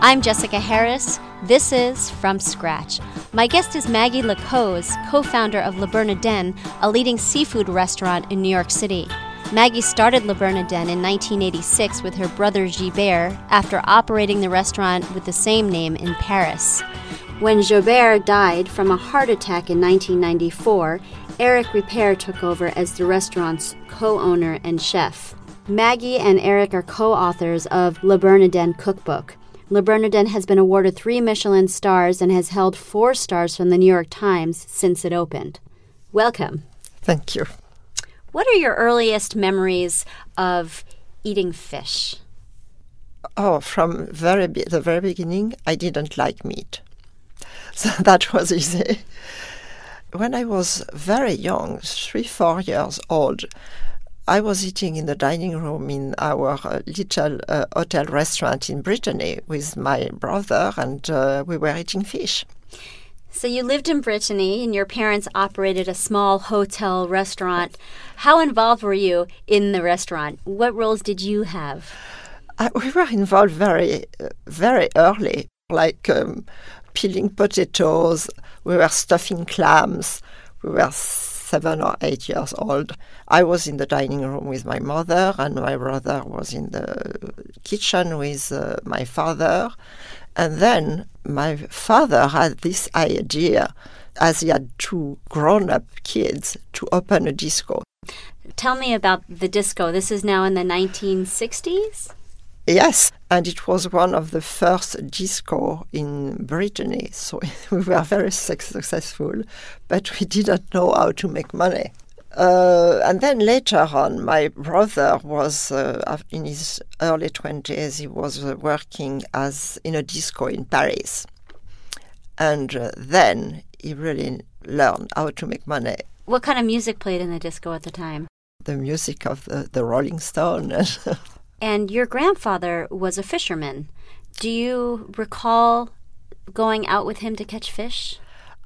I'm Jessica Harris. This is From Scratch. My guest is Maggie Lacose, co-founder of Le Bernardin, a leading seafood restaurant in New York City. Maggie started Le Bernardin in 1986 with her brother Gilbert after operating the restaurant with the same name in Paris. When Gilbert died from a heart attack in 1994, Eric Ripert took over as the restaurant's co-owner and chef. Maggie and Eric are co-authors of Le Bernardin Cookbook. Le Bernardin has been awarded 3 Michelin stars and has held 4 stars from the New York Times since it opened. Welcome. Thank you. What are your earliest memories of eating fish? Oh, from the very beginning, I didn't like meat. So that was easy. When I was very young, 3-4 years old, I was eating in the dining room in our little hotel restaurant in Brittany with my brother, and we were eating fish. So you lived in Brittany, and your parents operated a small hotel restaurant. How involved were you in the restaurant? What roles did you have? We were involved very, very early, like peeling potatoes. We were stuffing clams. We were 7 or 8 years old. I was in the dining room with my mother, and my brother was in the kitchen with my father. And then my father had this idea, as he had 2 grown-up kids, to open a disco. Tell me about the disco. This is now in the 1960s? Yes, and it was one of the first disco in Brittany, so we were very successful, but we didn't know how to make money. And then later on, my brother was in his early 20s. He was working in a disco in Paris, and then he really learned how to make money. What kind of music played in the disco at the time? The music of the Rolling Stones. And your grandfather was a fisherman. Do you recall going out with him to catch fish?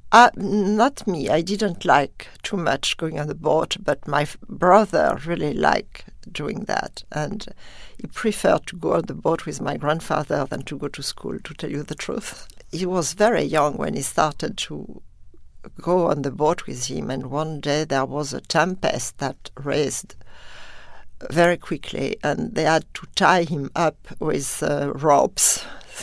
Not me. I didn't like too much going on the boat, but my brother really liked doing that. And he preferred to go on the boat with my grandfather than to go to school, to tell you the truth. He was very young when he started to go on the boat with him, and one day there was a tempest that raised very quickly, and they had to tie him up with ropes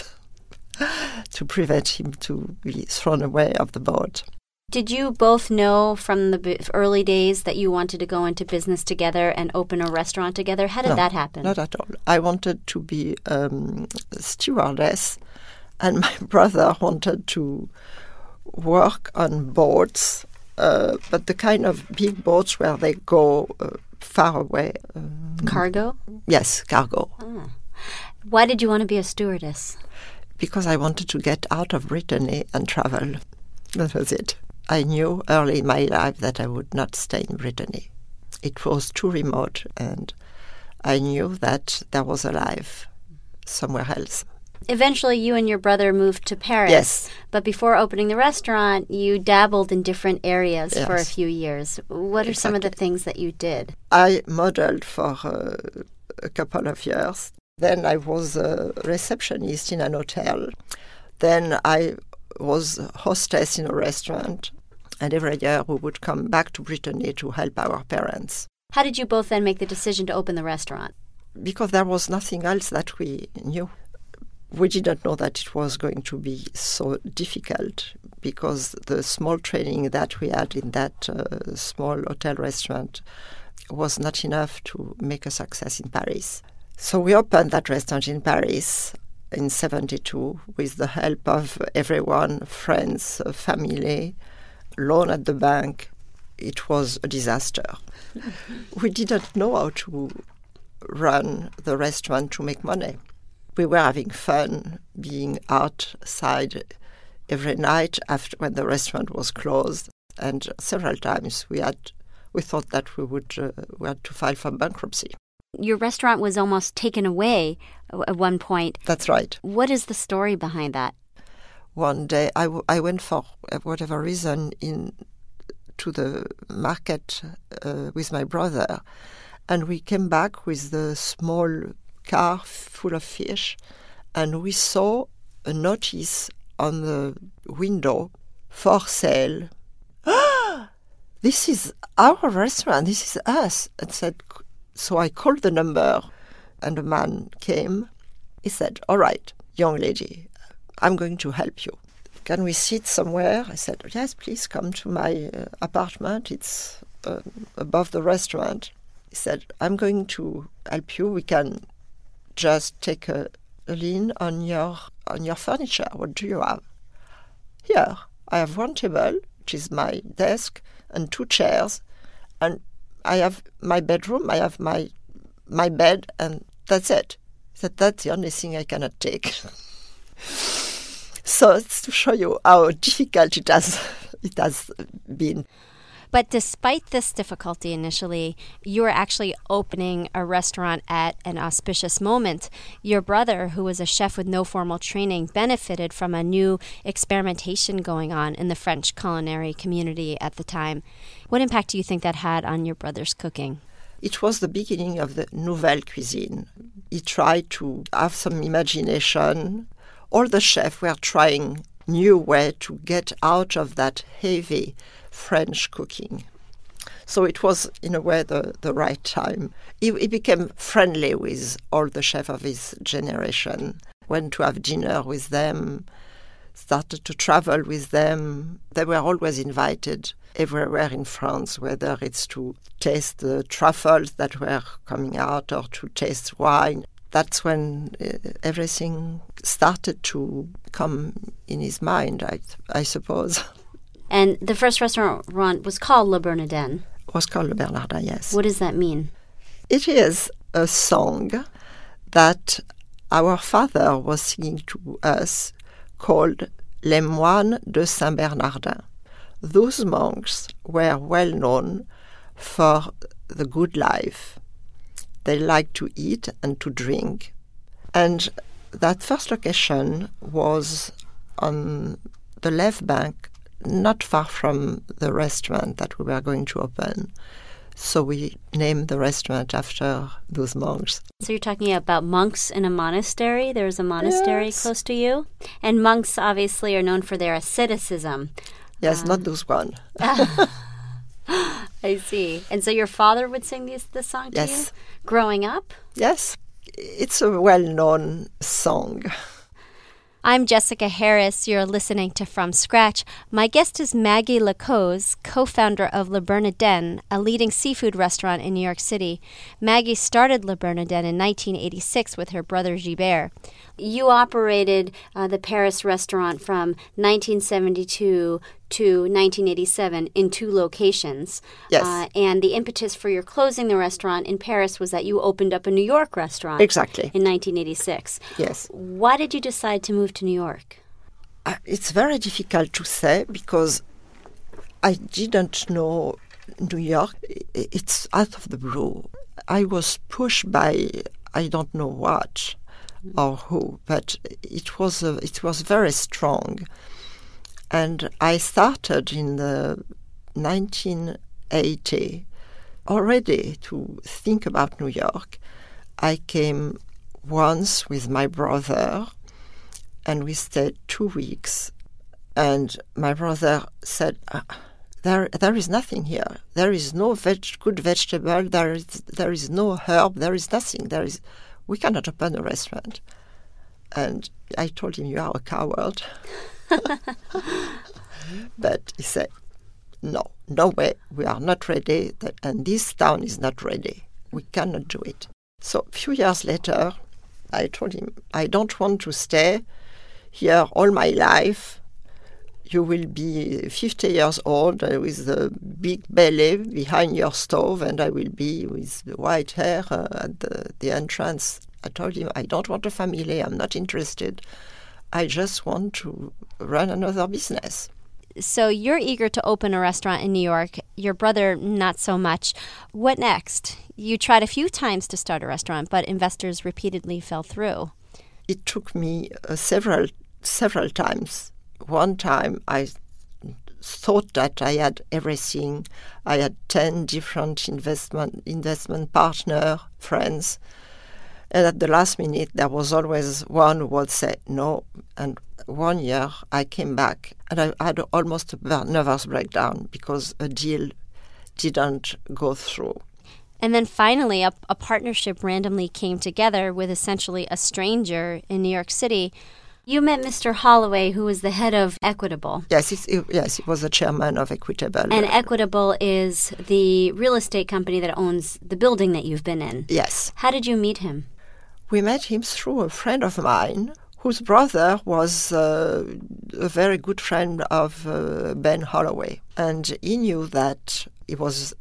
to prevent him to be thrown away of the boat. Did you both know from the early days that you wanted to go into business together and open a restaurant together? How did that happen? Not at all. I wanted to be a stewardess, and my brother wanted to work on boats, but the kind of big boats where they go far away. Cargo? Yes, cargo. Ah. Why did you want to be a stewardess? Because I wanted to get out of Brittany and travel. That was it. I knew early in my life that I would not stay in Brittany. It was too remote, and I knew that there was a life somewhere else. Eventually, you and your brother moved to Paris. Yes. But before opening the restaurant, you dabbled in different areas for a few years. What are some of the things that you did? I modeled for a couple of years. Then I was a receptionist in an hotel. Then I was hostess in a restaurant. And every year we would come back to Brittany to help our parents. How did you both then make the decision to open the restaurant? Because there was nothing else that we knew. We didn't know that it was going to be so difficult, because the small training that we had in that small hotel restaurant was not enough to make a success in Paris. So we opened that restaurant in Paris in 1972 with the help of everyone, friends, family, loan at the bank. It was a disaster. We didn't know how to run the restaurant to make money. We were having fun being outside every night after when the restaurant was closed, and several times we thought that we had to file for bankruptcy. Your restaurant was almost taken away at one point. That's right. What is the story behind that? One day I went for whatever reason to the market with my brother, and we came back with the small car full of fish, and we saw a notice on the window, for sale. This is our restaurant, this is us. And said, so I called the number, and a man came. He said, all right, young lady, I'm going to help you. Can we sit somewhere? I said, yes, please come to my apartment. It's above the restaurant. He said, I'm going to help you. We can just take a lien on your furniture. What do you have? Here, I have one table, which is my desk, and 2 chairs, and I have my bedroom, I have my bed, and that's it. He said, that's the only thing I cannot take. So it's to show you how difficult it has been. But despite this difficulty initially, you were actually opening a restaurant at an auspicious moment. Your brother, who was a chef with no formal training, benefited from a new experimentation going on in the French culinary community at the time. What impact do you think that had on your brother's cooking? It was the beginning of the Nouvelle Cuisine. He tried to have some imagination. All the chefs were trying new way to get out of that heavy French cooking. So it was, in a way, the right time. He became friendly with all the chefs of his generation, went to have dinner with them, started to travel with them. They were always invited everywhere in France, whether it's to taste the truffles that were coming out or to taste wine. That's when everything started to come in his mind, I suppose. And the first restaurant was called Le Bernardin. It was called Le Bernardin, yes. What does that mean? It is a song that our father was singing to us called Les Moines de Saint-Bernardin. Those monks were well known for the good life. They liked to eat and to drink. And that first location was on the left bank, not far from the restaurant that we were going to open. So we named the restaurant after those monks. So you're talking about monks in a monastery? There's a monastery close to you? And monks obviously are known for their asceticism. Yes, not those one. I see. And so your father would sing this song to you? Growing up? Yes. It's a well-known song. I'm Jessica Harris. You're listening to From Scratch. My guest is Maggie Lacose, co-founder of Le Bernardin, a leading seafood restaurant in New York City. Maggie started Le Bernardin in 1986 with her brother Gilbert. You operated the Paris restaurant from 1972 to 1987 in 2 locations. Yes. And the impetus for your closing the restaurant in Paris was that you opened up a New York restaurant. Exactly. In 1986. Yes. Why did you decide to move to New York? It's very difficult to say because I didn't know New York. It's out of the blue. I was pushed by I don't know what or who, but it was very strong. And I started in the 1980 already to think about New York. I came once with my brother, and we stayed 2 weeks. And my brother said, there is nothing here. There is no good vegetable. There is no herb. There is nothing. We cannot open a restaurant. And I told him, you are a coward. But he said, no way, we are not ready, and this town is not ready. We cannot do it. So a few years later, I told him, I don't want to stay here all my life. You will be 50 years old with the big belly behind your stove, and I will be with the white hair at the entrance. I told him, I don't want a family, I'm not interested. I just want to run another business. So you're eager to open a restaurant in New York. Your brother, not so much. What next? You tried a few times to start a restaurant, but investors repeatedly fell through. It took me several times. One time I thought that I had everything. I had 10 different investment partner friends. And at the last minute, there was always one who would say no. And 1 year, I came back and I had almost a nervous breakdown because a deal didn't go through. And then finally, a partnership randomly came together with essentially a stranger in New York City. You met Mr. Holloway, who was the head of Equitable. Yes, he was the chairman of Equitable. And Equitable is the real estate company that owns the building that you've been in. Yes. How did you meet him? We met him through a friend of mine whose brother was a very good friend of Ben Holloway. And he knew that he was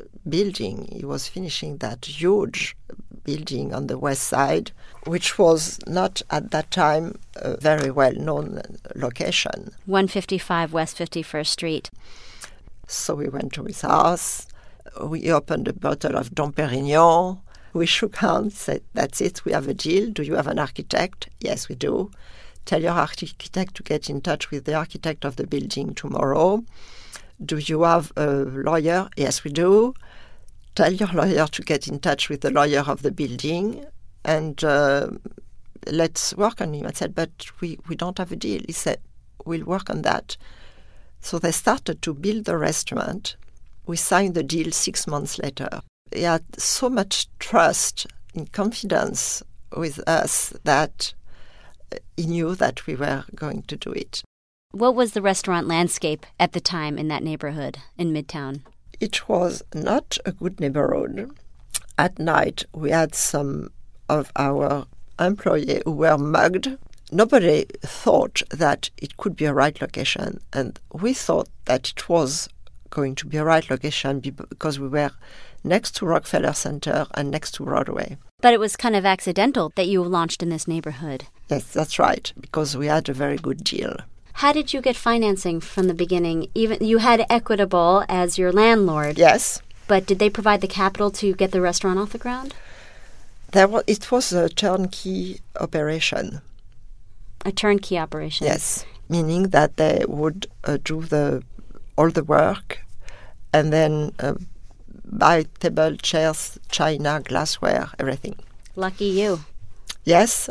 finishing that huge building on the west side, which was not at that time a very well-known location. 155 West 51st Street. So we went to his house. We opened a bottle of Dom Perignon. We shook hands, said, that's it, we have a deal. Do you have an architect? Yes, we do. Tell your architect to get in touch with the architect of the building tomorrow. Do you have a lawyer? Yes, we do. Tell your lawyer to get in touch with the lawyer of the building and let's work on him. I said, but we don't have a deal. He said, we'll work on that. So they started to build the restaurant. We signed the deal 6 months later. He had so much trust and confidence with us that he knew that we were going to do it. What was the restaurant landscape at the time in that neighborhood in Midtown? It was not a good neighborhood. At night, we had some of our employees who were mugged. Nobody thought that it could be a right location, and we thought that it was going to be a right location because we were next to Rockefeller Center and next to Broadway. But it was kind of accidental that you launched in this neighborhood. Yes, that's right, because we had a very good deal. How did you get financing from the beginning? Even you had Equitable as your landlord. Yes. But did they provide the capital to get the restaurant off the ground? It was a turnkey operation. A turnkey operation? Yes, meaning that they would do all the work and then buy table, chairs, china, glassware, everything. Lucky you. Yes.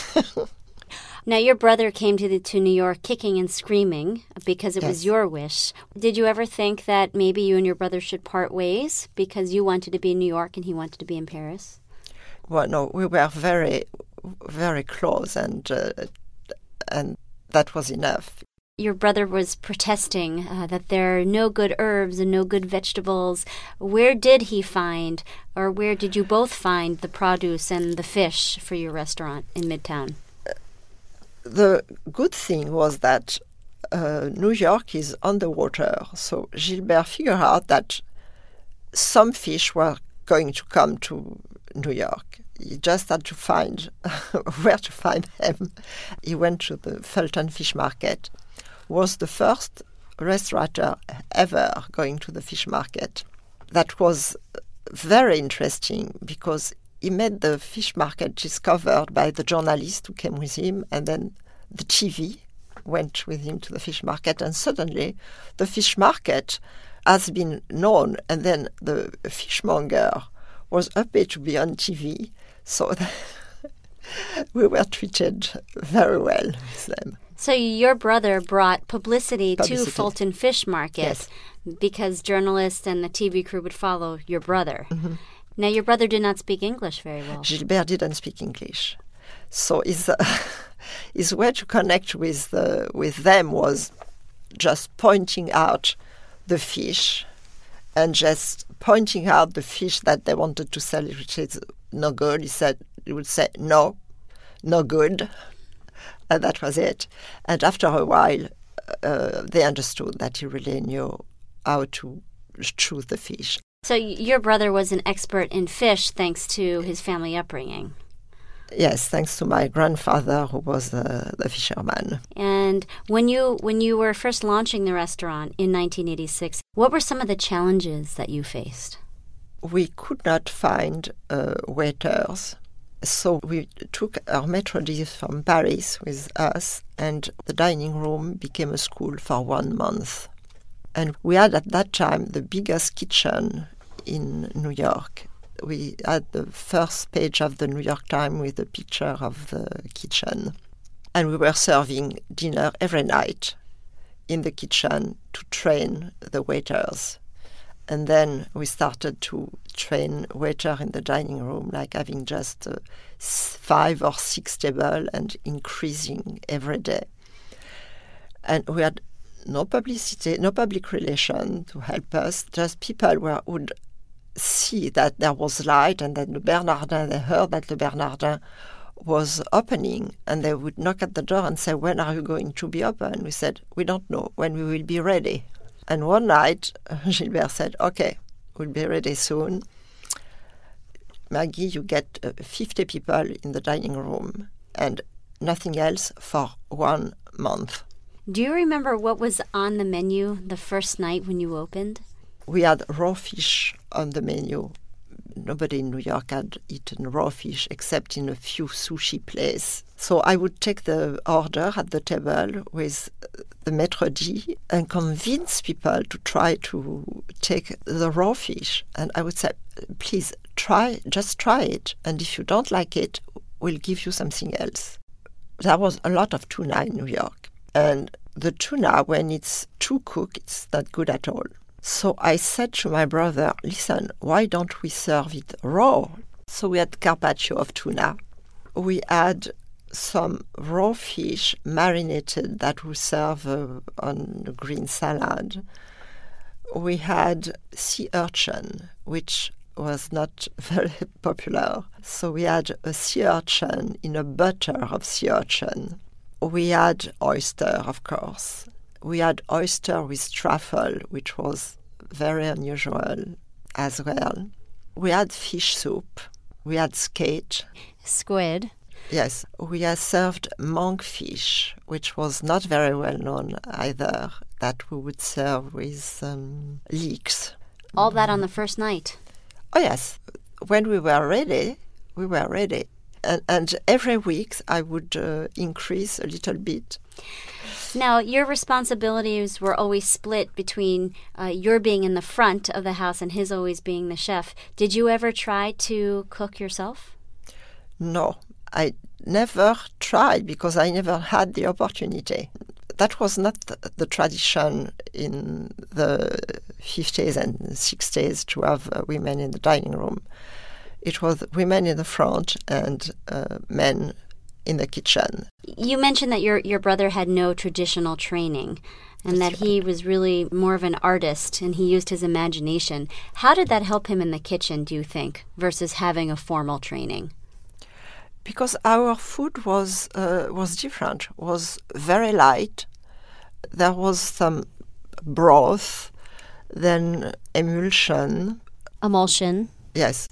Now, your brother came to New York kicking and screaming because it was your wish. Did you ever think that maybe you and your brother should part ways because you wanted to be in New York and he wanted to be in Paris? Well, no, we were very, very close, and that was enough. Your brother was protesting that there are no good herbs and no good vegetables. Where did he find, or where did you both find the produce and the fish for your restaurant in Midtown? The good thing was that New York is on the water, so Gilbert figured out that some fish were going to come to New York. He just had to find where to find them. He went to the Fulton Fish Market, was the first restaurateur ever going to the fish market. That was very interesting because he made the fish market discovered by the journalist who came with him, and then the TV went with him to the fish market, and suddenly the fish market has been known, and then the fishmonger was happy to be on TV, so we were treated very well with them. So your brother brought publicity to Fulton Fish Market, yes, because journalists and the TV crew would follow your brother. Mm-hmm. Now, your brother did not speak English very well. Gilbert didn't speak English. So his way to connect with them was just pointing out the fish and just pointing out the fish that they wanted to sell, which is no good. He would say, no good. And that was it. And after a while, they understood that he really knew how to choose the fish. So your brother was an expert in fish thanks to his family upbringing. Yes, thanks to my grandfather, who was the fisherman. And when you were first launching the restaurant in 1986, what were some of the challenges that you faced? We could not find waiters. So we took our maitre d' from Paris with us, and the dining room became a school for 1 month. And we had at that time the biggest kitchen in New York. We had the first page of the New York Times with a picture of the kitchen. And we were serving dinner every night in the kitchen to train the waiters. And then we started to train waiter in the dining room, like having just 5 or 6 tables and increasing every day. And we had no publicity, no public relation to help us, just people would see that there was light and that the Bernardin, they heard that the Bernardin was opening, and they would knock at the door and say, when are you going to be open? We said, we don't know, when we will be ready. And one night, Gilbert said, okay, we'll be ready soon. Maggie, you get 50 people in the dining room and nothing else for 1 month. Do you remember what was on the menu the first night when you opened? We had raw fish on the menu. Nobody in New York had eaten raw fish except in a few sushi places. So I would take the order at the table with the maître d' and convince people to try to take the raw fish. And I would say, please, just try it. And if you don't like it, we'll give you something else. There was a lot of tuna in New York. And the tuna, when it's too cooked, it's not good at all. So I said to my brother, listen, why don't we serve it raw? So we had carpaccio of tuna. We had some raw fish marinated that we serve on a green salad. We had sea urchin, which was not very popular. So we had a sea urchin in a butter of sea urchin. We had oyster, of course. We had oyster with truffle, which was very unusual as well. We had fish soup. We had skate. Squid. Yes. We had served monkfish, which was not very well known either, that we would serve with leeks. All that on the first night? Oh, yes. When we were ready, we were ready. And every week I would increase a little bit. Now, your responsibilities were always split between your being in the front of the house and his always being the chef. Did you ever try to cook yourself? No, I never tried because I never had the opportunity. That was not the tradition in the 50s and 60s to have women in the dining room. It was women in the front and men in the kitchen. You mentioned that your brother had no traditional training and that he was really more of an artist and he used his imagination. How did that help him in the kitchen, do you think, versus having a formal training? Because our food was different, was very light. There was some broth, then emulsion. Emulsion. Yes.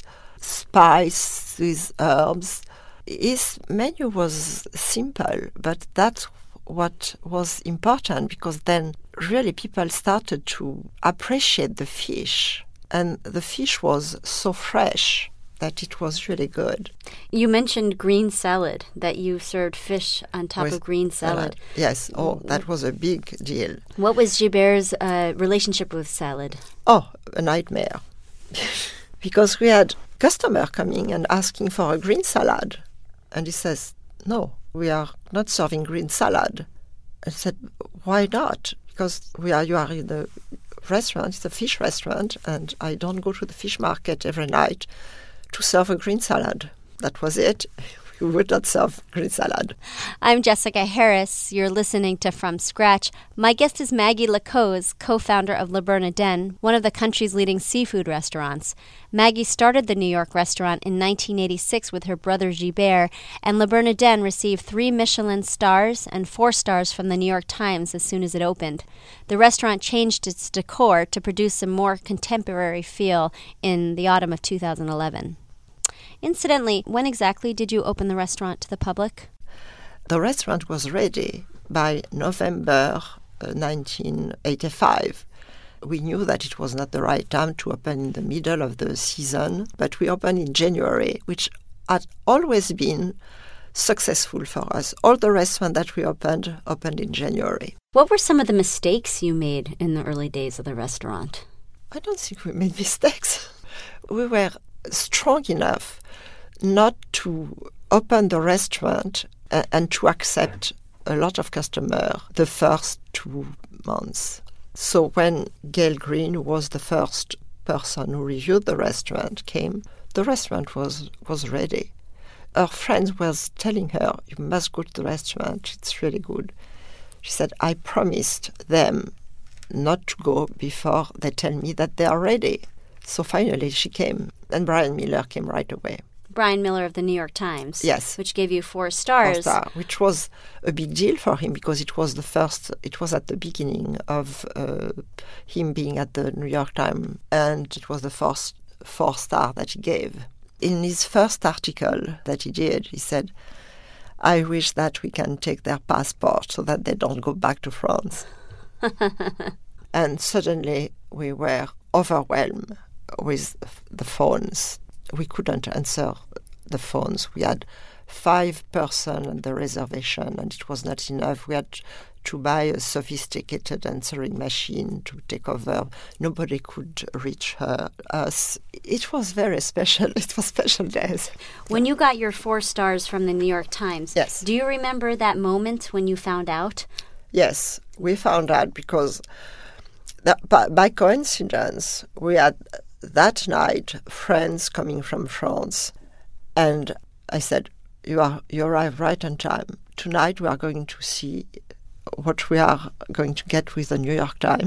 Spice with herbs. His menu was simple, but that's what was important because then really people started to appreciate the fish. And the fish was so fresh that it was really good. You mentioned green salad, that you served fish on top of green salad. Yes, that was a big deal. What was Gibert's relationship with salad? Oh, a nightmare. Because we had customer coming and asking for a green salad. And he says, no, we are not serving green salad. I said, why not? Because you are in the restaurant, it's a fish restaurant, and I don't go to the fish market every night to serve a green salad. That was it. We would not serve green salad. I'm Jessica Harris. You're listening to From Scratch. My guest is Maggie Lacose, co-founder of Le Bernardin, one of the country's leading seafood restaurants. Maggie started the New York restaurant in 1986 with her brother Gilbert, and Le Bernardin received 3 Michelin stars and 4 stars from the New York Times as soon as it opened. The restaurant changed its decor to produce a more contemporary feel in the autumn of 2011. Incidentally, when exactly did you open the restaurant to the public? The restaurant was ready by November 1985. We knew that it was not the right time to open in the middle of the season, but we opened in January, which had always been successful for us. All the restaurants that we opened in January. What were some of the mistakes you made in the early days of the restaurant? I don't think we made mistakes. We were strong enough not to open the restaurant and to accept a lot of customers the first 2 months. So when Gail Green, who was the first person who reviewed the restaurant, came, the restaurant was ready. Her friends was telling her, you must go to the restaurant, it's really good. She said, I promised them not to go before they tell me that they are ready. So finally she came, and Brian Miller came right away. Brian Miller of the New York Times. Yes. Which gave you 4 stars. 4 star, which was a big deal for him because it was at the beginning of him being at the New York Times, and it was the first 4 star that he gave. In his first article that he did, he said, I wish that we can take their passport so that they don't go back to France. And suddenly we were overwhelmed with the phones. We couldn't answer the phones. We had 5 persons at the reservation, and it was not enough. We had to buy a sophisticated answering machine to take over. Nobody could reach us. It was very special. It was special days. When you got your 4 stars from the New York Times, yes. Do you remember that moment when you found out? Yes, we found out because by coincidence, we had that night friends coming from France, and I said, you arrived right on time. Tonight we are going to see what we are going to get with the New York Times.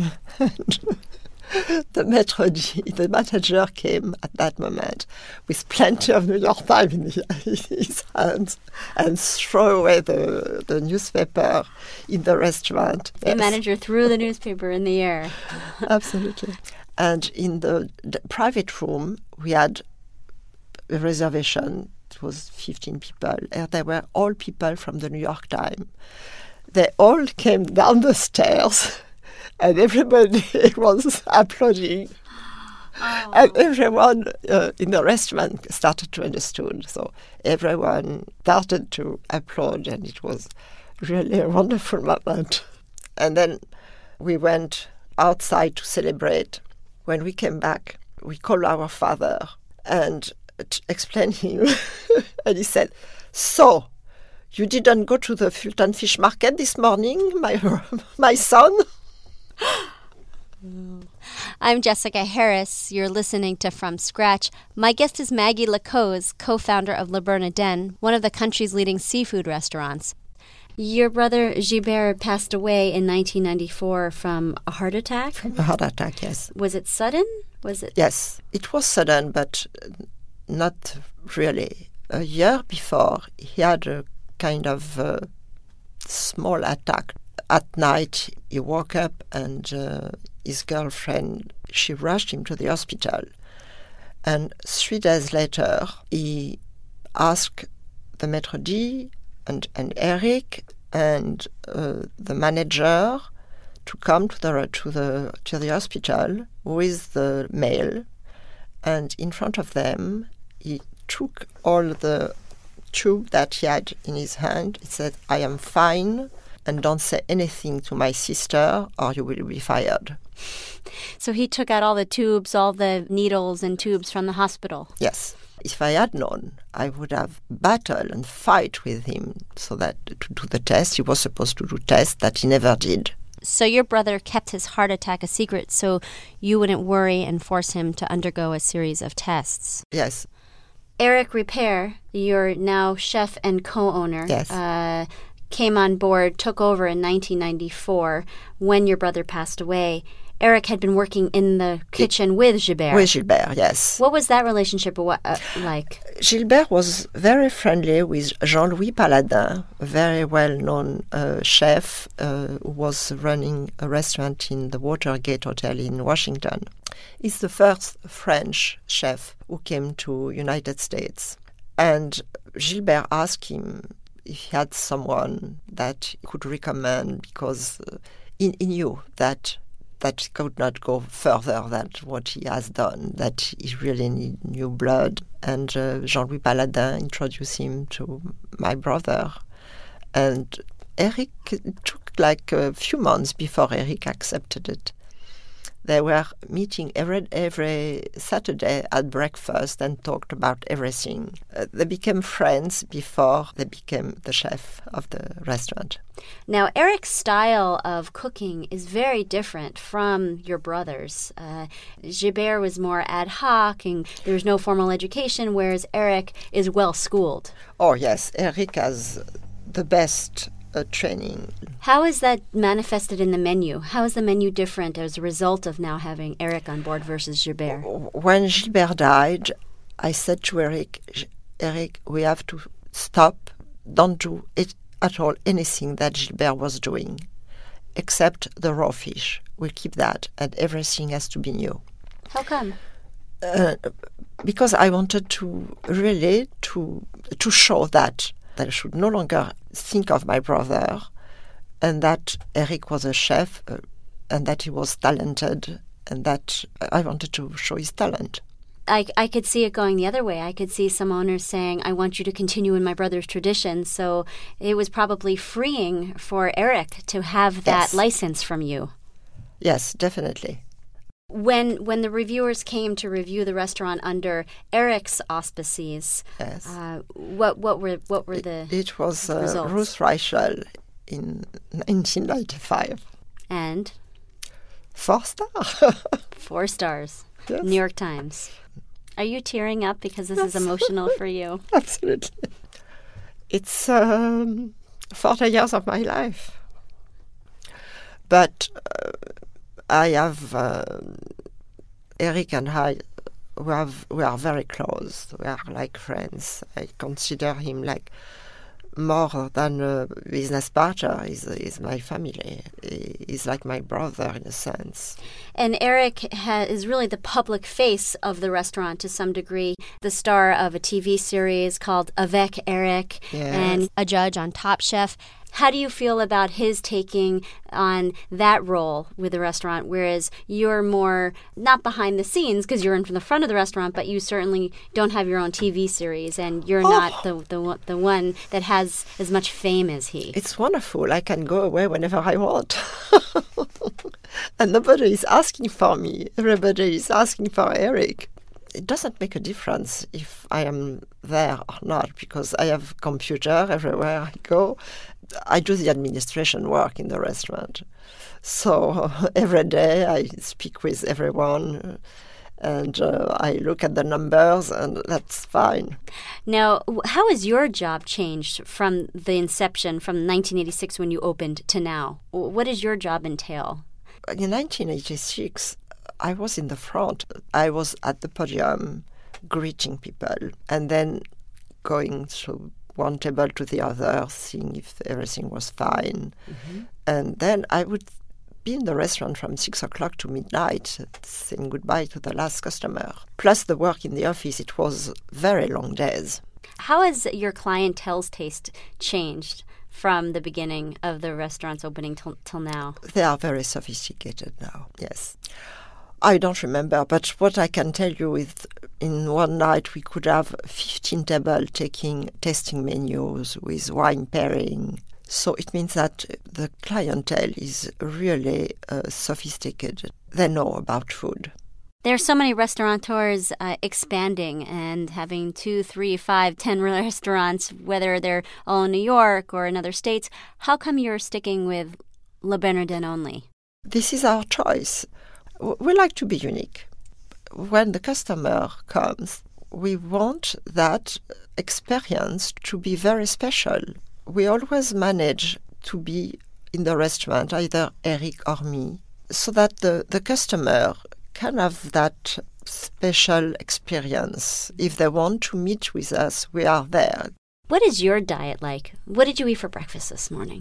The Maître D, the manager, came at that moment with plenty of New York Times in his hands and threw away the newspaper in the restaurant. The manager threw the newspaper in the air. Absolutely. And in the private room, we had a reservation. It was 15 people. And they were all people from the New York Times. They all came down the stairs, and everybody was applauding. Oh. And everyone in the restaurant started to understand. So everyone started to applaud, and it was really a wonderful moment. And then we went outside to celebrate. When we came back, we called our father and explained him. And he said, so, you didn't go to the Fulton Fish Market this morning, my son? I'm Jessica Harris. You're listening to From Scratch. My guest is Maggie Lacose, co-founder of Le Bernardin, one of the country's leading seafood restaurants. Your brother Gilbert passed away in 1994 from a heart attack? From a heart attack, yes. Was it sudden? Yes, it was sudden, but not really. A year before, he had a kind of small attack. At night, he woke up and his girlfriend, she rushed him to the hospital. And 3 days later, he asked the Maître D and Eric and the manager to come to the hospital with the mail. And in front of them, he took all the tube that he had in his hand. He said, I am fine, and don't say anything to my sister or you will be fired. So he took out all the tubes, all the needles and tubes from the hospital? Yes. If I had known, I would have battled and fight with him so that to do the test. He was supposed to do tests that he never did. So your brother kept his heart attack a secret so you wouldn't worry and force him to undergo a series of tests. Yes. Eric Ripert, your now chef and co-owner, yes. Came on board, took over in 1994 when your brother passed away. Eric had been working in the kitchen with Gilbert. With Gilbert, yes. What was that relationship like? Gilbert was very friendly with Jean-Louis Paladin, a very well-known chef who was running a restaurant in the Watergate Hotel in Washington. He's the first French chef who came to United States. And Gilbert asked him if he had someone that he could recommend because he knew that he could not go further than what he has done, that he really need new blood. And Jean-Louis Paladin introduced him to my brother. And Eric, it took like a few months before Eric accepted it. They were meeting every Saturday at breakfast and talked about everything. They became friends before they became the chef of the restaurant. Now, Eric's style of cooking is very different from your brother's. Gilbert was more ad hoc and there was no formal education, whereas Eric is well-schooled. Oh, yes. Eric has the best training. How is that manifested in the menu? How is the menu different as a result of now having Eric on board versus Gilbert? When Gilbert died, I said to Eric, we have to stop, don't do it at all, anything that Gilbert was doing, except the raw fish. We'll keep that, and everything has to be new. How come? Because I wanted to really to show that I should no longer think of my brother, and that Eric was a chef, and that he was talented, and that I wanted to show his talent. I could see it going the other way. I could see some owners saying, I want you to continue in my brother's tradition. So it was probably freeing for Eric to have that license from you. Yes, definitely. When the reviewers came to review the restaurant under Eric's auspices, yes. What were the It was results? Ruth Reichel in 1995. And 4 stars. 4 stars. Yes. New York Times. Are you tearing up because this is emotional for you? Absolutely. It's 40 years of my life. But I have Eric and I. We are very close. We are like friends. I consider him like more than a business partner. He's my family. He's like my brother in a sense. And Eric is really the public face of the restaurant to some degree, the star of a TV series called Avec Eric, Yes. and a judge on Top Chef. How do you feel about his taking on that role with the restaurant, whereas you're more not behind the scenes because you're in the front of the restaurant, but you certainly don't have your own TV series and you're not the one that has as much fame as he? It's wonderful. I can go away whenever I want. And nobody is asking for me. Everybody is asking for Eric. It doesn't make a difference if I am there or not, because I have a computer everywhere I go. I do the administration work in the restaurant. So every day I speak with everyone and I look at the numbers, and that's fine. Now, how has your job changed from the inception, from 1986 when you opened to now? What does your job entail? In 1986, I was in the front. I was at the podium greeting people and then going through one table to the other, seeing if everything was fine. Mm-hmm. And then I would be in the restaurant from 6 o'clock to midnight, saying goodbye to the last customer. Plus the work in the office, it was very long days. How has your clientele's taste changed from the beginning of the restaurant's opening till now? They are very sophisticated now, yes. I don't remember, but what I can tell you is in one night we could have 15 tables tasting menus with wine pairing. So it means that the clientele is really sophisticated. They know about food. There are so many restaurateurs expanding and having 2, 3, 5, 10 restaurants, whether they're all in New York or in other states. How come you're sticking with Le Bernardin only? This is our choice. We like to be unique. When the customer comes, we want that experience to be very special. We always manage to be in the restaurant, either Eric or me, so that the customer can have that special experience. If they want to meet with us, we are there. What is your diet like? What did you eat for breakfast this morning?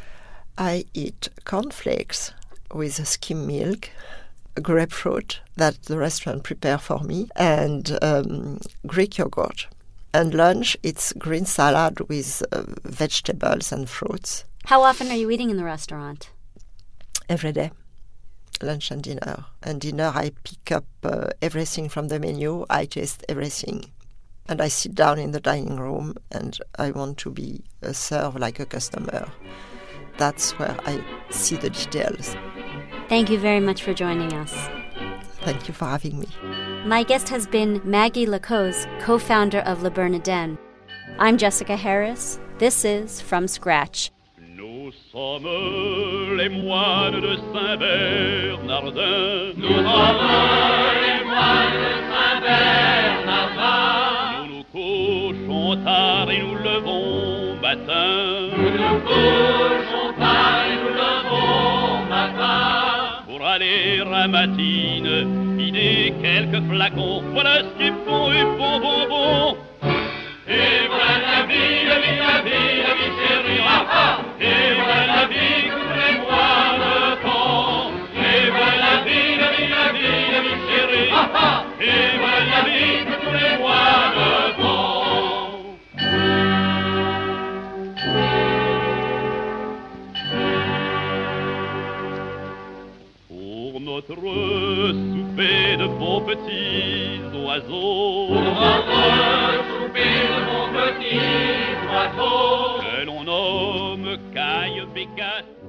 I eat cornflakes with skim milk, grapefruit that the restaurant prepare for me, and Greek yogurt. And lunch, it's green salad with vegetables and fruits. How often are you eating in the restaurant? Every day, lunch and dinner. And dinner, I pick up everything from the menu. I taste everything. And I sit down in the dining room and I want to be served like a customer. That's where I see the details. Thank you very much for joining us. Thank you for having me. My guest has been Maggie Lacose, co-founder of Le Bernardin. I'm Jessica Harris. This is From Scratch. Nous sommes les moines de Saint-Bernardin. Nous sommes les moines de Saint-Bernardin. Nous nous couchons tard et nous levons matin. Nous nous couchons tard et nous levons matin. Pour aller à Matine, vider quelques flacons. Voilà ce qui est bon et bon, bon, bon. Et voilà la vie, la vie, la vie, la vie chérie, et voilà la vie, couvrez-moi le temps. Et voilà la vie, la vie, la vie, la vie chérie, et voilà la vie, couvrez-moi le temps. Pour notre souper de beaux petits oiseaux, pour notre souper de beaux petits oiseaux, que l'on nomme caille, bécasse